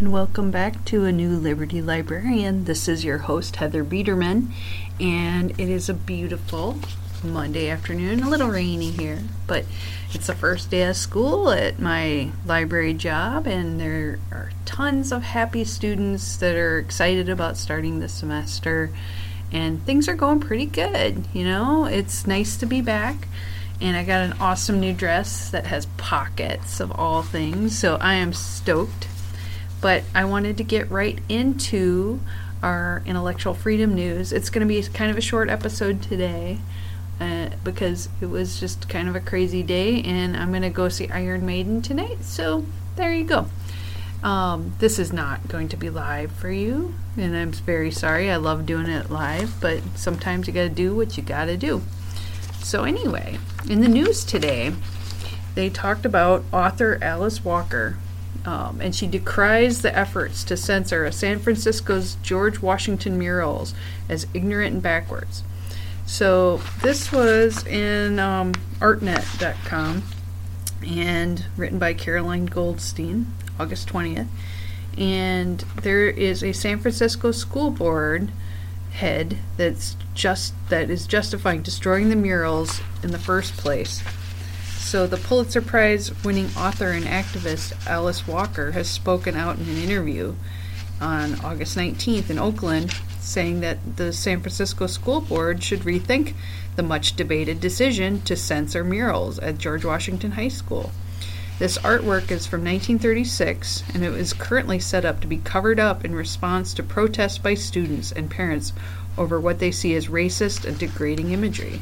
and welcome back to A New Liberty Librarian. This is your host, Heather Biederman, and it is a beautiful Monday afternoon, a little rainy here, but it's the first day of school at my library job, and there are tons of happy students that are excited about starting the semester, and things are going pretty good. It's nice to be back. And I got an awesome new dress that has pockets of all things, so I am stoked. But I wanted to get right into our intellectual freedom news. It's going to be kind of a short episode today because it was just kind of a crazy day, and I'm going to go see Iron Maiden tonight, so there you go. This is not going to be live for you, and I'm very sorry. I love doing it live, but sometimes you got to do what you got to do. So anyway, in the news today, they talked about author Alice Walker, and she decries the efforts to censor San Francisco's George Washington murals as ignorant and backwards. So this was in artnet.com and written by Caroline Goldstein, August 20th. And there is a San Francisco school board head that is justifying destroying the murals in the first place. So the Pulitzer Prize winning author and activist Alice Walker has spoken out in an interview on August 19th in Oakland, saying that the San Francisco School Board should rethink the much debated decision to censor murals at George Washington High School. This artwork is from 1936, and it is currently set up to be covered up in response to protests by students and parents over what they see as racist and degrading imagery.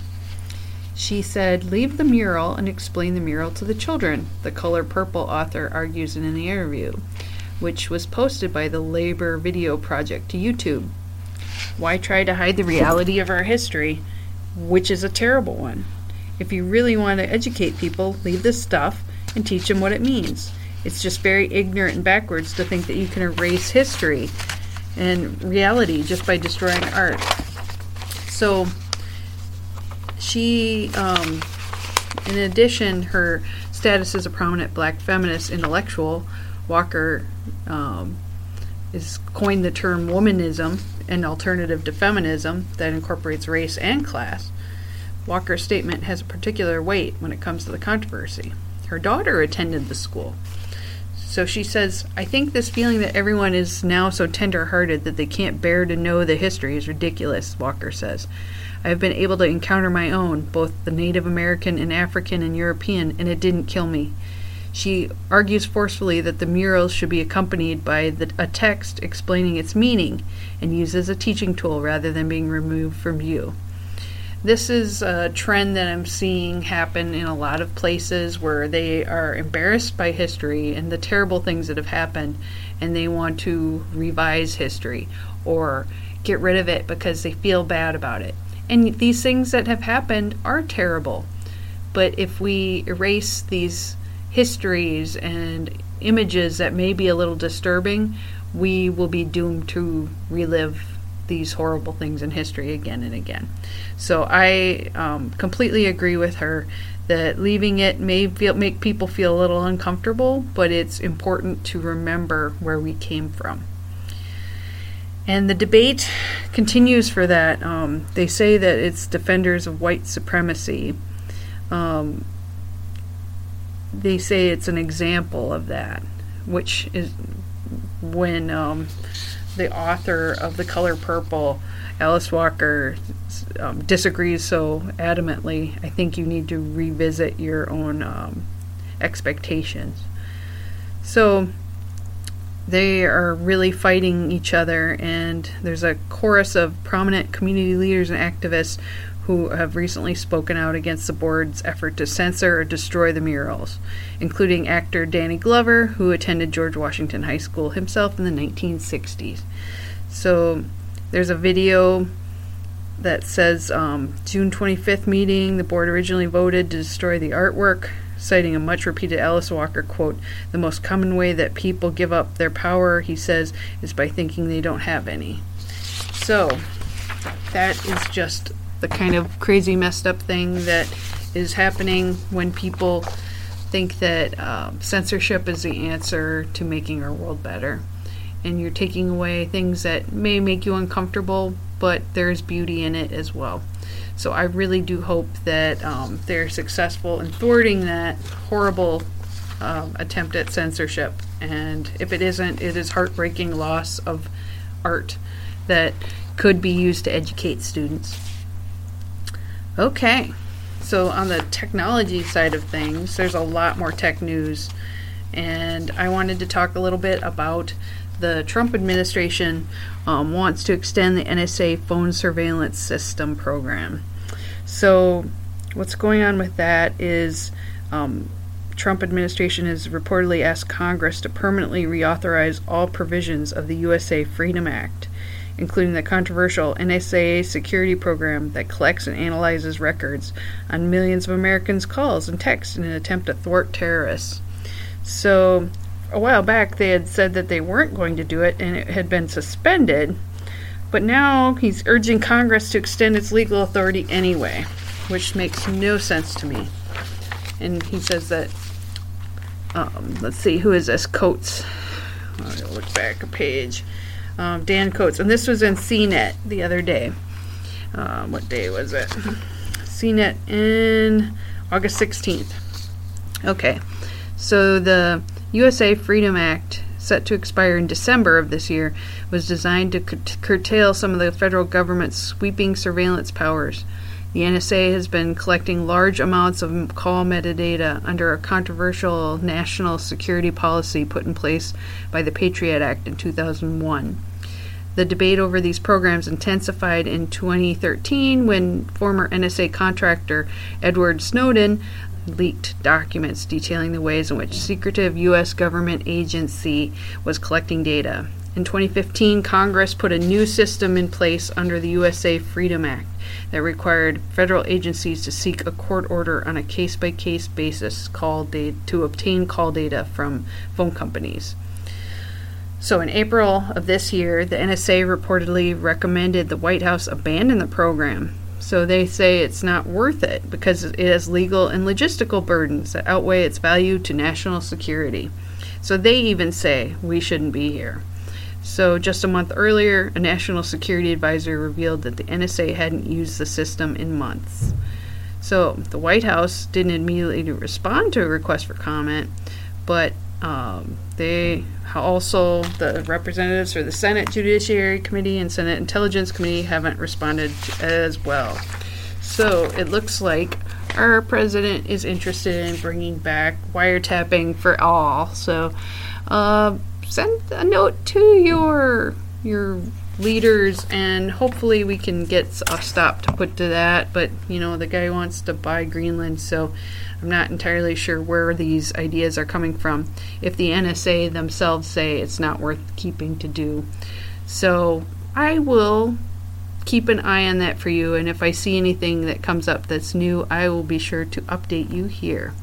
She said, "Leave the mural and explain the mural to the children," the Color Purple author argues in an interview, which was posted by the Labor Video Project to YouTube. Why try to hide the reality of our history, which is a terrible one? If you really want to educate people, leave this stuff and teach them what it means. It's just very ignorant and backwards to think that you can erase history and reality just by destroying art. So she, in addition, her status as a prominent black feminist intellectual, Walker is coined the term womanism, an alternative to feminism that incorporates race and class. Walker's statement has a particular weight when it comes to the controversy. Her daughter attended the school. So she says, "I think this feeling that everyone is now so tender-hearted that they can't bear to know the history is ridiculous," Walker says. "I have been able to encounter my own, both the Native American and African and European, and it didn't kill me." She argues forcefully that the murals should be accompanied by a text explaining its meaning and used as a teaching tool rather than being removed from view. This is a trend that I'm seeing happen in a lot of places where they are embarrassed by history and the terrible things that have happened, and they want to revise history or get rid of it because they feel bad about it. And these things that have happened are terrible. But if we erase these histories and images that may be a little disturbing, we will be doomed to relive these horrible things in history again and again. So I completely agree with her that leaving it may make people feel a little uncomfortable, but it's important to remember where we came from. And the debate continues for that. They say that it's defenders of white supremacy. They say it's an example of that, which is when the author of The Color Purple, Alice Walker, disagrees so adamantly. I think you need to revisit your own expectations. So they are really fighting each other, and there's a chorus of prominent community leaders and activists who have recently spoken out against the board's effort to censor or destroy the murals, including actor Danny Glover, who attended George Washington High School himself in the 1960s. So there's a video that says, June 25th meeting, the board originally voted to destroy the artwork, citing a much-repeated Alice Walker quote, "The most common way that people give up their power," he says, "is by thinking they don't have any." So that is just the kind of crazy messed up thing that is happening when people think that censorship is the answer to making our world better. and you're taking away things that may make you uncomfortable, but there's beauty in it as well. So I really do hope that they're successful in thwarting that horrible attempt at censorship. And if it isn't, it is heartbreaking loss of art that could be used to educate students. Okay, so on the technology side of things, there's a lot more tech news. And I wanted to talk a little bit about the Trump administration wants to extend the NSA phone surveillance system program. So what's going on with that is Trump administration has reportedly asked Congress to permanently reauthorize all provisions of the USA Freedom Act, including the controversial NSA security program that collects and analyzes records on millions of Americans' calls and texts in an attempt to thwart terrorists. So a while back they had said that they weren't going to do it and it had been suspended, but now he's urging Congress to extend its legal authority anyway, which makes no sense to me. And he says that, let's see, who is this? Coates. I'll look back a page. Dan Coates. And this was in CNET the other day. What day was it? CNET in August 16th. Okay. So the USA Freedom Act, set to expire in December of this year, was designed to curtail some of the federal government's sweeping surveillance powers. The NSA has been collecting large amounts of call metadata under a controversial national security policy put in place by the Patriot Act in 2001. The debate over these programs intensified in 2013 when former NSA contractor Edward Snowden leaked documents detailing the ways in which secretive U.S. government agency was collecting data. In 2015, Congress put a new system in place under the USA Freedom Act that required federal agencies to seek a court order on a case-by-case basis to obtain call data from phone companies. So in April of this year, the NSA reportedly recommended the White House abandon the program. So they say it's not worth it because it has legal and logistical burdens that outweigh its value to national security. So they even say we shouldn't be here. So just a month earlier, a national security advisor revealed that the NSA hadn't used the system in months. So the White House didn't immediately respond to a request for comment, but they also, the representatives for the Senate Judiciary Committee and Senate Intelligence Committee haven't responded as well. So it looks like our president is interested in bringing back wiretapping for all. So send a note to your leaders, and hopefully we can get a stop to put to that. But the guy wants to buy Greenland, so I'm not entirely sure where these ideas are coming from, if the NSA themselves say it's not worth keeping to do. So I will keep an eye on that for you, and if I see anything that comes up that's new, I will be sure to update you here.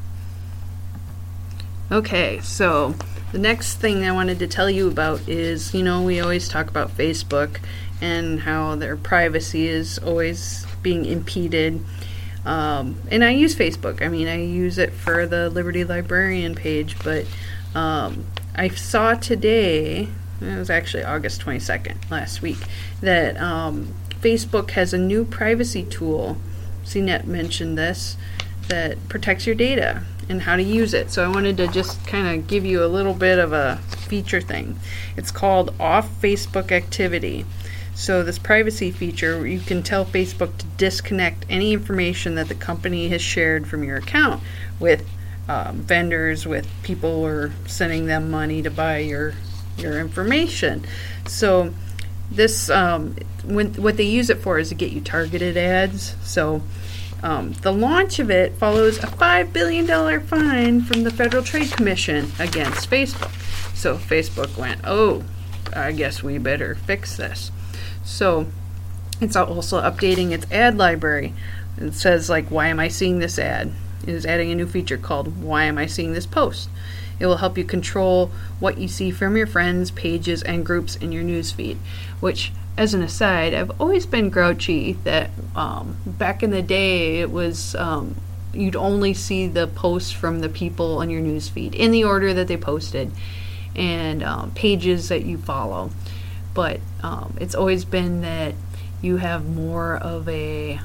Okay, so the next thing I wanted to tell you about is, we always talk about Facebook and how their privacy is always being impeded. And I use Facebook. I use it for the Liberty Librarian page, but I saw today, it was actually August 22nd, last week, that Facebook has a new privacy tool, CNET mentioned this, that protects your data and how to use it. So I wanted to just kind of give you a little bit of a feature thing. It's called Off Facebook Activity. So this privacy feature, you can tell Facebook to disconnect any information that the company has shared from your account with vendors, with people who are sending them money to buy your information. So this, what they use it for is to get you targeted ads. So the launch of it follows a $5 billion fine from the Federal Trade Commission against Facebook. So Facebook went, oh, I guess we better fix this. So it's also updating its ad library. It says, why am I seeing this ad? It is adding a new feature called Why Am I Seeing This Post? It will help you control what you see from your friends, pages, and groups in your newsfeed, which, as an aside, I've always been grouchy that back in the day it was you'd only see the posts from the people on your newsfeed in the order that they posted. and pages that you follow. But it's always been that you have more of a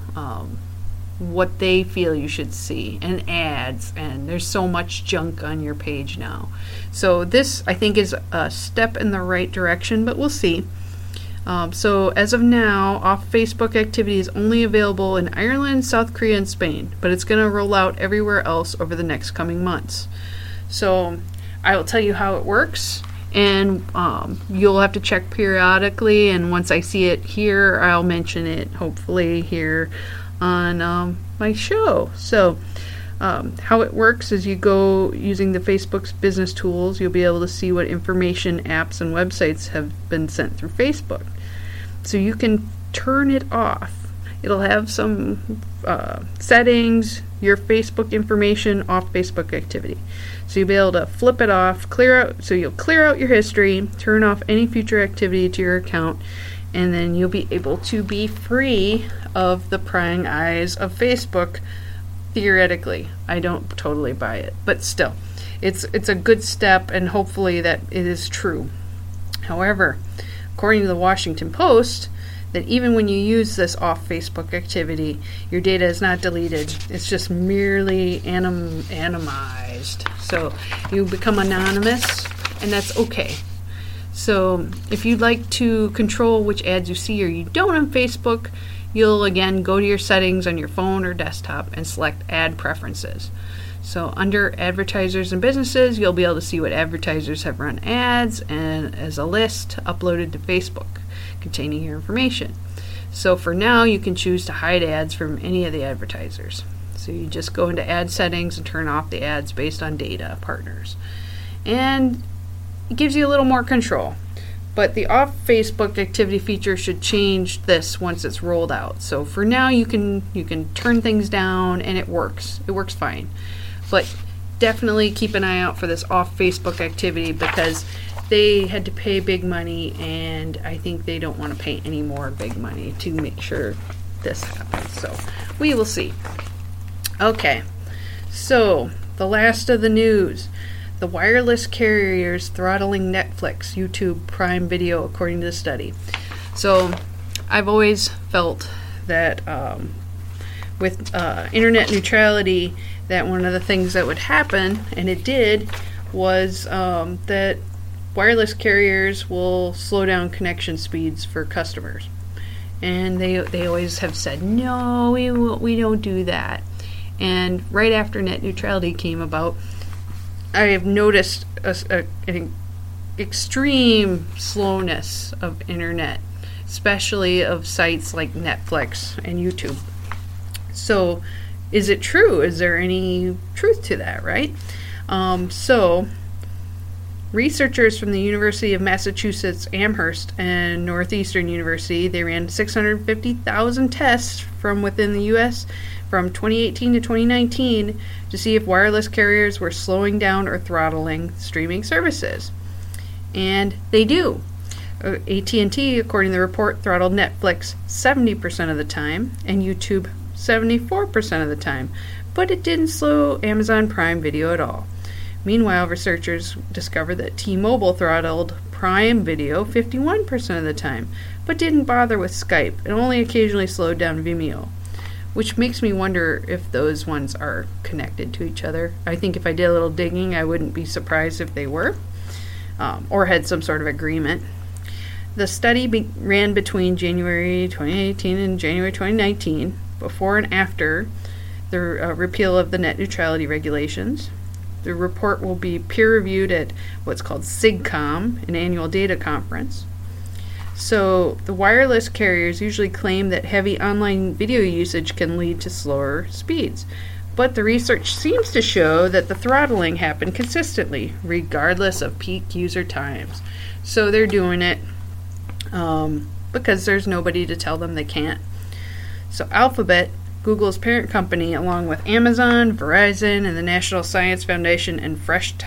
what they feel you should see, and ads, and there's so much junk on your page now. So this, I think, is a step in the right direction, but we'll see. So as of now, off Facebook activity is only available in Ireland, South Korea, and Spain, but it's going to roll out everywhere else over the next coming months. So I will tell you how it works, and you'll have to check periodically, and once I see it here, I'll mention it, hopefully, here on my show. So how it works is you go using the Facebook's business tools, you'll be able to see what information, apps, and websites have been sent through Facebook. So you can turn it off. It'll have some settings, your Facebook information, off Facebook activity. So you'll be able to flip it off, you'll clear out your history, turn off any future activity to your account, and then you'll be able to be free of the prying eyes of Facebook, theoretically. I don't totally buy it, but still, it's a good step, and hopefully that it is true. However, according to the Washington Post, that even when you use this off Facebook activity, your data is not deleted. It's just merely anonymized. So you become anonymous, and that's okay. So if you'd like to control which ads you see or you don't on Facebook, you'll again go to your settings on your phone or desktop and select ad preferences. So under advertisers and businesses, you'll be able to see what advertisers have run ads, and as a list uploaded to Facebook containing your information. So for now, you can choose to hide ads from any of the advertisers. So you just go into ad settings and turn off the ads based on data partners. And it gives you a little more control. But the off Facebook activity feature should change this once it's rolled out. So for now, you can turn things down, and it works. It works fine. But definitely keep an eye out for this off Facebook activity, because they had to pay big money, and I think they don't want to pay any more big money to make sure this happens. So we will see. Okay, so the last of the news. The wireless carriers throttling Netflix, YouTube, Prime Video, according to the study. So I've always felt that with internet neutrality, that one of the things that would happen, and it did, was that wireless carriers will slow down connection speeds for customers. And they always have said, no, we don't do that. And right after net neutrality came about, I have noticed an extreme slowness of internet, especially of sites like Netflix and YouTube. So, is it true? Is there any truth to that, right? So, researchers from the University of Massachusetts Amherst and Northeastern University, they ran 650,000 tests from within the U.S. from 2018 to 2019 to see if wireless carriers were slowing down or throttling streaming services. And they do. AT&T, according to the report, throttled Netflix 70% of the time and YouTube 74% of the time, but it didn't slow Amazon Prime Video at all. Meanwhile, researchers discovered that T-Mobile throttled Prime Video 51% of the time, but didn't bother with Skype and only occasionally slowed down Vimeo, which makes me wonder if those ones are connected to each other. I think if I did a little digging, I wouldn't be surprised if they were, or had some sort of agreement. The study ran between January 2018 and January 2019, before and after the repeal of the net neutrality regulations. The report will be peer-reviewed at what's called SIGCOMM, an annual data conference. So the wireless carriers usually claim that heavy online video usage can lead to slower speeds. But the research seems to show that the throttling happened consistently, regardless of peak user times. So they're doing it because there's nobody to tell them they can't. So Alphabet, Google's parent company, along with Amazon, Verizon, and the National Science Foundation and French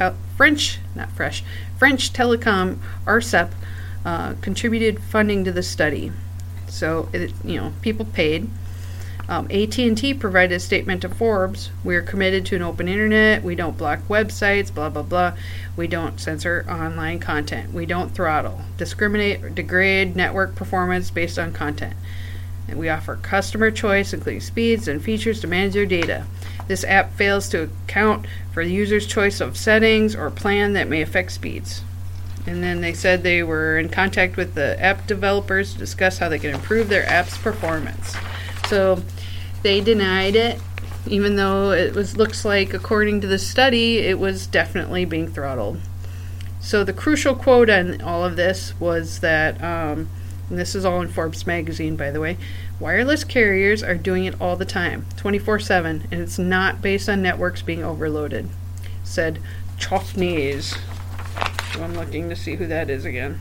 Telecom, ARCEP, contributed funding to the study. So, people paid. AT&T provided a statement to Forbes. We are committed to an open internet. We don't block websites, blah, blah, blah. We don't censor online content. We don't throttle, discriminate, or degrade network performance based on content. And we offer customer choice, including speeds and features to manage their data. This app fails to account for the user's choice of settings or plan that may affect speeds. And then they said they were in contact with the app developers to discuss how they can improve their app's performance. So they denied it, even though it looks like, according to the study, it was definitely being throttled. So the crucial quote on all of this was that, and this is all in Forbes magazine, by the way, wireless carriers are doing it all the time, 24/7, and it's not based on networks being overloaded, said Chofnes. So I'm looking to see who that is again.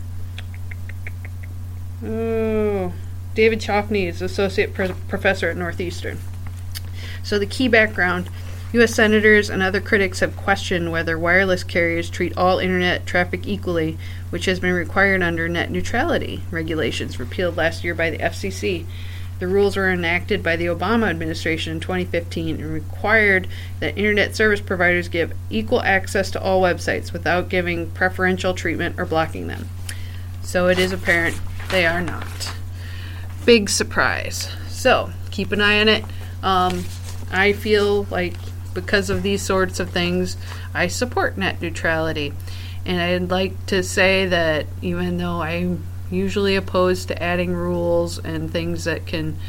Oh, David Chofnes, associate professor at Northeastern. So the key background, U.S. senators and other critics have questioned whether wireless carriers treat all internet traffic equally, which has been required under net neutrality regulations repealed last year by the FCC. The rules were enacted by the Obama administration in 2015 and required that internet service providers give equal access to all websites without giving preferential treatment or blocking them. So it is apparent they are not. Big surprise. So keep an eye on it. I feel like because of these sorts of things, I support net neutrality. And I'd like to say that even though I'm usually opposed to adding rules and things that can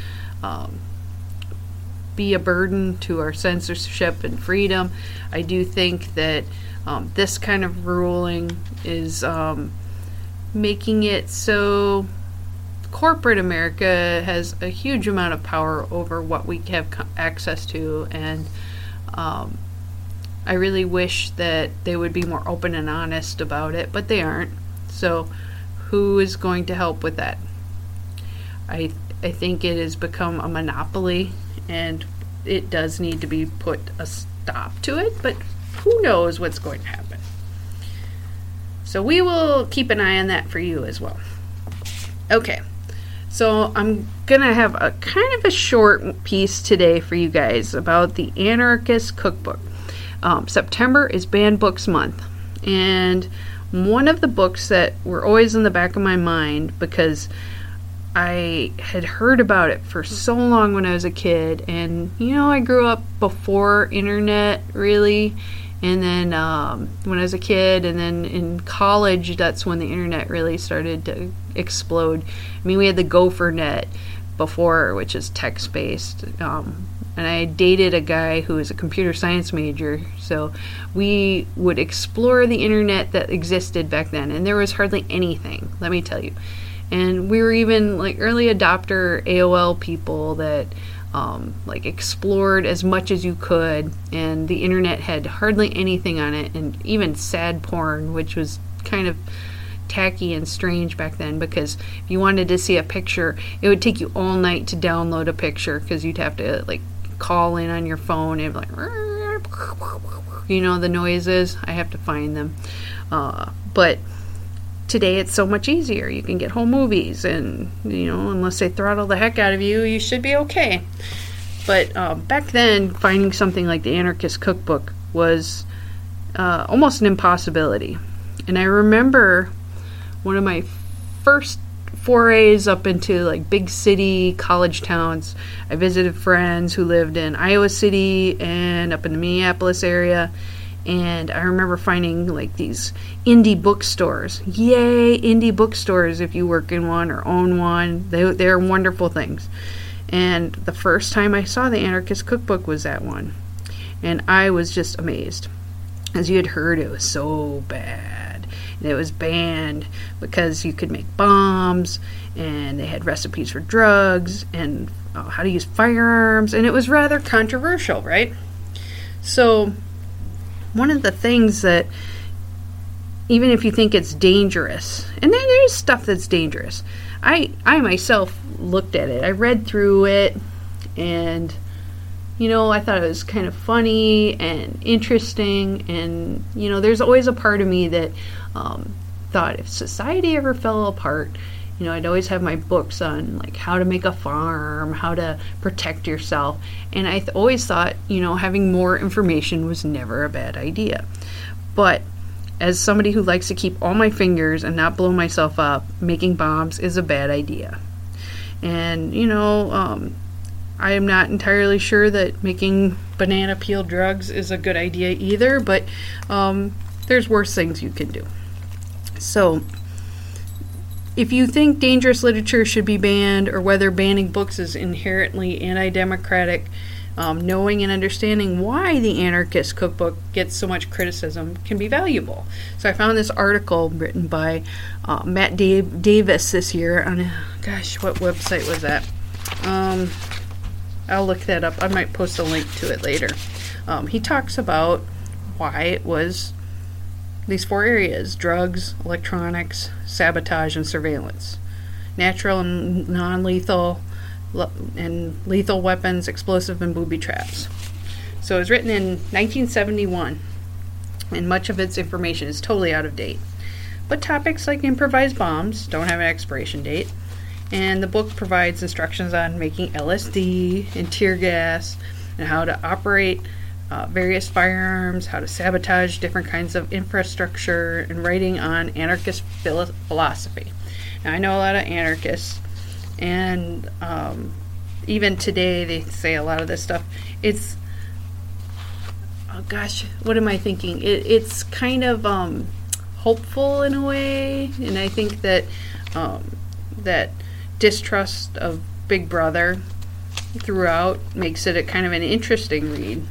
be a burden to our censorship and freedom, I do think that this kind of ruling is making it so corporate America has a huge amount of power over what we have access to, and I really wish that they would be more open and honest about it, but they aren't. So who is going to help with that? I think it has become a monopoly, and it does need to be put a stop to it, but who knows what's going to happen. So we will keep an eye on that for you as well. Okay. So I'm going to have a kind of a short piece today for you guys about the Anarchist Cookbook. September is Banned Books Month, and one of the books that were always in the back of my mind because I had heard about it for so long when I was a kid, and I grew up before internet really, and then when I was a kid and then in college, that's when the internet really started to explode. I mean, we had the Gopher Net before, which is text-based, and I dated a guy who was a computer science major, so we would explore the internet that existed back then, and there was hardly anything, let me tell you. And we were even like early adopter AOL people that explored as much as you could, and the internet had hardly anything on it, and even sad porn, which was kind of tacky and strange back then, because if you wanted to see a picture, it would take you all night to download a picture, because you'd have to call in on your phone and the noises. I have to find them, but today it's so much easier. You can get home movies, and unless they throttle the heck out of you, you should be okay. But back then, finding something like the Anarchist Cookbook was almost an impossibility. And I remember one of my first forays up into big city college towns. I visited friends who lived in Iowa City and up in the Minneapolis area, and I remember finding these indie bookstores. Yay, indie bookstores! If you work in one or own one, they're wonderful things. And the first time I saw the Anarchist Cookbook was at one, and I was just amazed. As you had heard, it was so bad. It was banned because you could make bombs, and they had recipes for drugs and how to use firearms, and it was rather controversial, right? So one of the things that, even if you think it's dangerous, and there's stuff that's dangerous, I myself looked at it. I read through it, and I thought it was kind of funny and interesting, and there's always a part of me that thought if society ever fell apart I'd always have my books on like how to make a farm, how to protect yourself. And I always thought, having more information was never a bad idea. But as somebody who likes to keep all my fingers and not blow myself up, making bombs is a bad idea. And, I am not entirely sure that making banana peel drugs is a good idea either, but there's worse things you can do. So, if you think dangerous literature should be banned, or whether banning books is inherently anti-democratic, knowing and understanding why the Anarchist Cookbook gets so much criticism can be valuable. So I found this article written by Matt Davis this year on, what website was that? I'll look that up. I might post a link to it later. He talks about why it was these 4 areas: drugs, electronics, sabotage, and surveillance. Natural and non-lethal and lethal weapons, explosive and booby traps. So it was written in 1971, and much of its information is totally out of date. But topics like improvised bombs don't have an expiration date, and the book provides instructions on making LSD and tear gas, and how to operate various firearms, how to sabotage different kinds of infrastructure, and writing on anarchist philosophy. Now, I know a lot of anarchists, and even today they say a lot of this stuff. It's, what am I thinking? It's kind of hopeful in a way, and I think that that distrust of Big Brother throughout makes it a kind of an interesting read.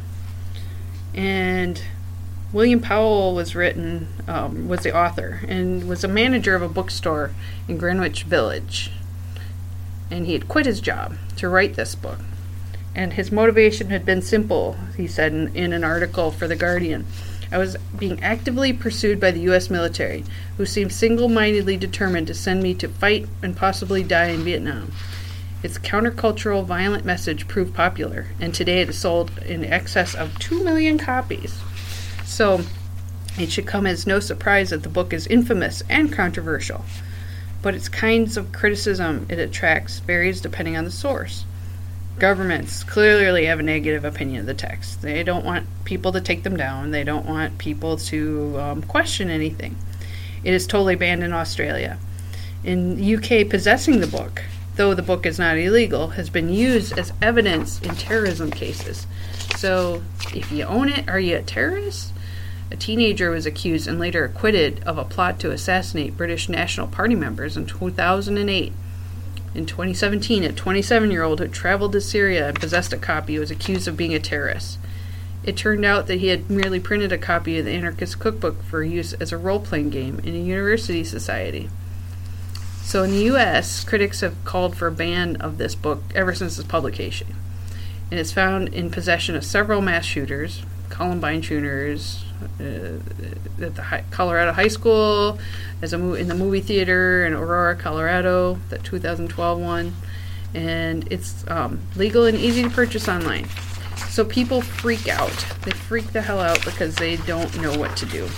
And William Powell was the author, and was a manager of a bookstore in Greenwich Village. And he had quit his job to write this book. And his motivation had been simple, he said in an article for The Guardian. I was being actively pursued by the U.S. military, who seemed single-mindedly determined to send me to fight and possibly die in Vietnam. Its countercultural, violent message proved popular, and today it is sold in excess of 2 million copies. So, it should come as no surprise that the book is infamous and controversial. But its kinds of criticism it attracts varies depending on the source. Governments clearly have a negative opinion of the text. They don't want people to take them down. They don't want people to question anything. It is totally banned in Australia. In the UK, possessing the book, though the book is not illegal, has been used as evidence in terrorism cases. So, if you own it, are you a terrorist? A teenager was accused and later acquitted of a plot to assassinate British National Party members in 2008. In 2017, a 27-year-old who traveled to Syria and possessed a copy was accused of being a terrorist. It turned out that he had merely printed a copy of the Anarchist Cookbook for use as a role-playing game in a university society. So in the U.S., critics have called for a ban of this book ever since its publication. And it's found in possession of several mass shooters, Columbine shooters, at the Colorado High School, in the movie theater in Aurora, Colorado, the 2012 one, and it's legal and easy to purchase online. So people freak out. They freak the hell out because they don't know what to do.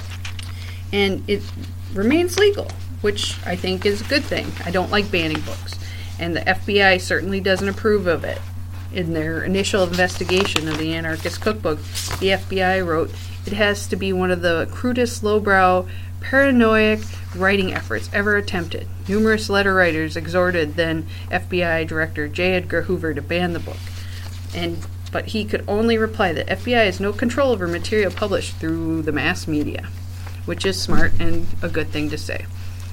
And it remains legal, which I think is a good thing. I don't like banning books, and the FBI certainly doesn't approve of it. In their initial investigation of the Anarchist Cookbook, the FBI wrote, "It has to be one of the crudest, lowbrow, paranoid writing efforts ever attempted. Numerous letter writers exhorted then FBI Director J. Edgar Hoover to ban the book. But he could only reply that FBI has no control over material published through the mass media," which is smart and a good thing to say.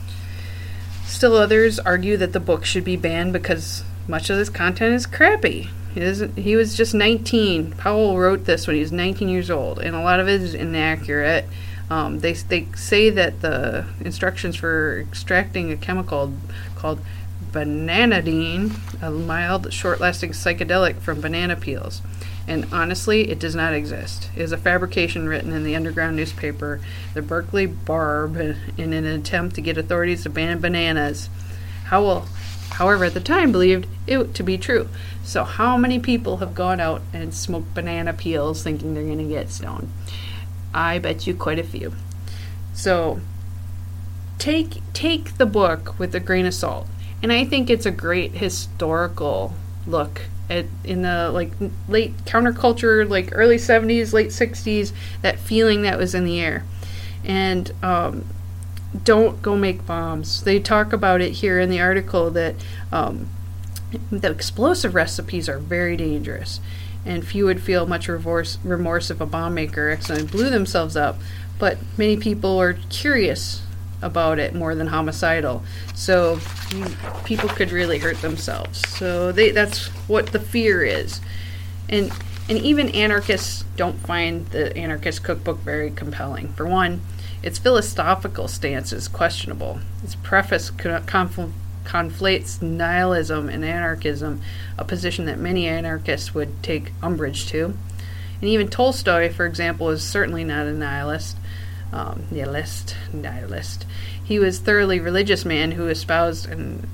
Still others argue that the book should be banned because much of this content is crappy. He was just 19. Powell wrote this when he was 19 years old, and a lot of it is inaccurate. They say that the instructions for extracting a chemical called bananidine, a mild, short-lasting psychedelic from banana peels. And honestly, it does not exist. It is a fabrication written in the underground newspaper, the Berkeley Barb, in an attempt to get authorities to ban bananas. However, at the time, believed it to be true. So how many people have gone out and smoked banana peels thinking they're going to get stoned? I bet you quite a few. So take the book with a grain of salt. And I think it's a great historical look at, in the late counterculture, early 70s, late 60s, that feeling that was in the air. And don't go make bombs. They talk about it here in the article that the explosive recipes are very dangerous, and few would feel much remorse if a bomb maker accidentally blew themselves up. But many people are curious about it more than homicidal. So people could really hurt themselves. So that's what the fear is. And even anarchists don't find the Anarchist Cookbook very compelling. For one, its philosophical stance is questionable. Its preface conflates nihilism and anarchism, a position that many anarchists would take umbrage to. And even Tolstoy, for example, is certainly not a nihilist. Nihilist. He was a thoroughly religious man who espoused an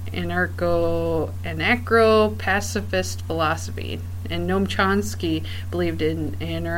anarcho-pacifist philosophy. And Noam Chomsky believed in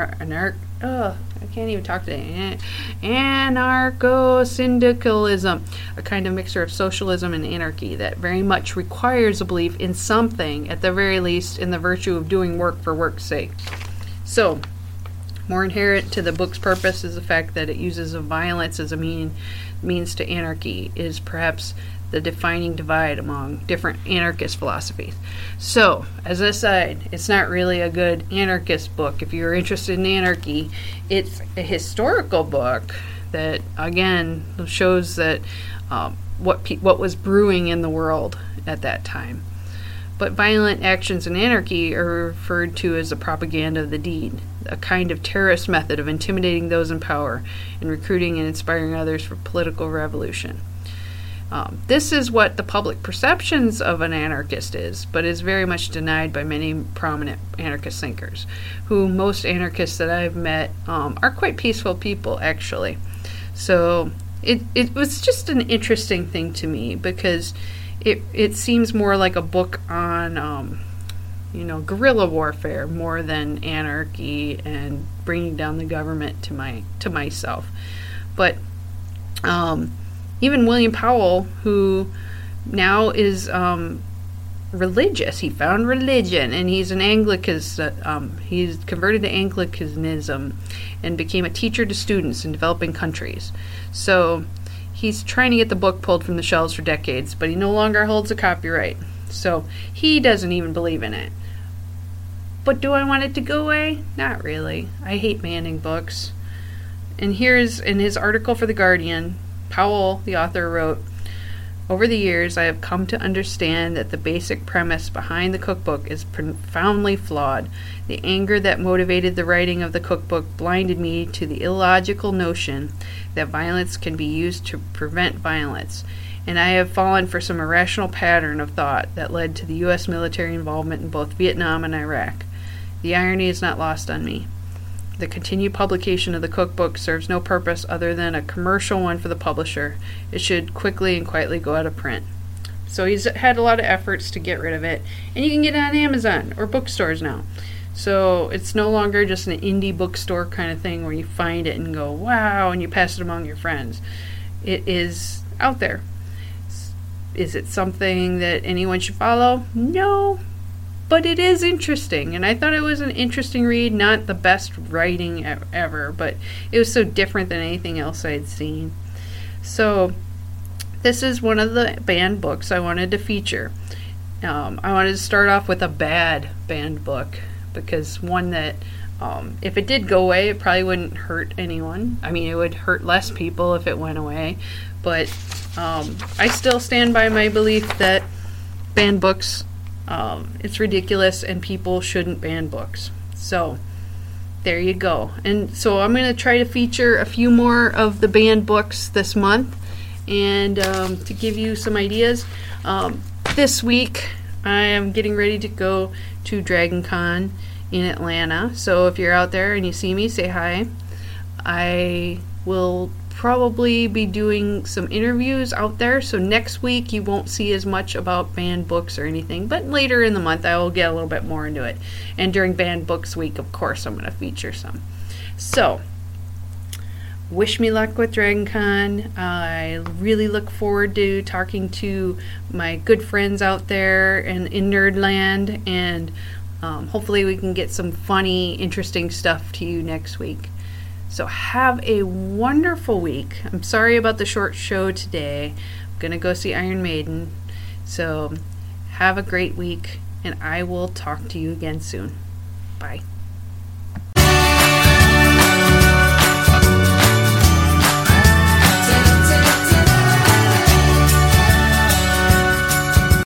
anarcho-syndicalism, a kind of mixture of socialism and anarchy that very much requires a belief in something, at the very least in the virtue of doing work for work's sake. So, more inherent to the book's purpose is the fact that it uses of violence as a means to anarchy, is perhaps the defining divide among different anarchist philosophies. So, as I said, it's not really a good anarchist book. If you're interested in anarchy, it's a historical book that, again, shows that what was brewing in the world at that time. But violent actions in anarchy are referred to as the propaganda of the deed, a kind of terrorist method of intimidating those in power and recruiting and inspiring others for political revolution. This is what the public perceptions of an anarchist is, but is very much denied by many prominent anarchist thinkers, who most anarchists that I've met are quite peaceful people, actually. So it was just an interesting thing to me, because it seems more like a book on guerrilla warfare more than anarchy and bringing down the government to myself. But even William Powell, who now is religious, he found religion, and he's an Anglican. He's converted to Anglicanism and became a teacher to students in developing countries. So he's trying to get the book pulled from the shelves for decades, but he no longer holds a copyright. So he doesn't even believe in it. But do I want it to go away? Not really. I hate banning books. And here's, in his article for The Guardian, Powell, the author, wrote, "Over the years, I have come to understand that the basic premise behind the cookbook is profoundly flawed. The anger that motivated the writing of the cookbook blinded me to the illogical notion that violence can be used to prevent violence, and I have fallen for some irrational pattern of thought that led to the U.S. military involvement in both Vietnam and Iraq. The irony is not lost on me. The continued publication of the cookbook serves no purpose other than a commercial one for the publisher. It should quickly and quietly go out of print." So he's had a lot of efforts to get rid of it. And you can get it on Amazon or bookstores now. So it's no longer just an indie bookstore kind of thing where you find it and go, wow, and you pass it among your friends. It is out there. Is it something that anyone should follow? No. But it is interesting, and I thought it was an interesting read, not the best writing ever, but it was so different than anything else I had seen. So this is one of the banned books I wanted to feature. I wanted to start off with a bad banned book, because one that, if it did go away, it probably wouldn't hurt anyone. I mean, it would hurt less people if it went away, but I still stand by my belief that banned books, it's ridiculous, and people shouldn't ban books. So there you go. And so I'm going to try to feature a few more of the banned books this month, and to give you some ideas. This week I am getting ready to go to Dragon Con in Atlanta. So if you're out there and you see me, say hi. I will probably be doing some interviews out there, so next week you won't see as much about banned books or anything, but later in the month I will get a little bit more into it. And during Banned Books Week, of course, I'm going to feature some. So wish me luck with DragonCon. I really look forward to talking to my good friends out there in Nerdland, and hopefully we can get some funny, interesting stuff to you next week. So have a wonderful week. I'm sorry about the short show today. I'm going to go see Iron Maiden. So have a great week, and I will talk to you again soon. Bye.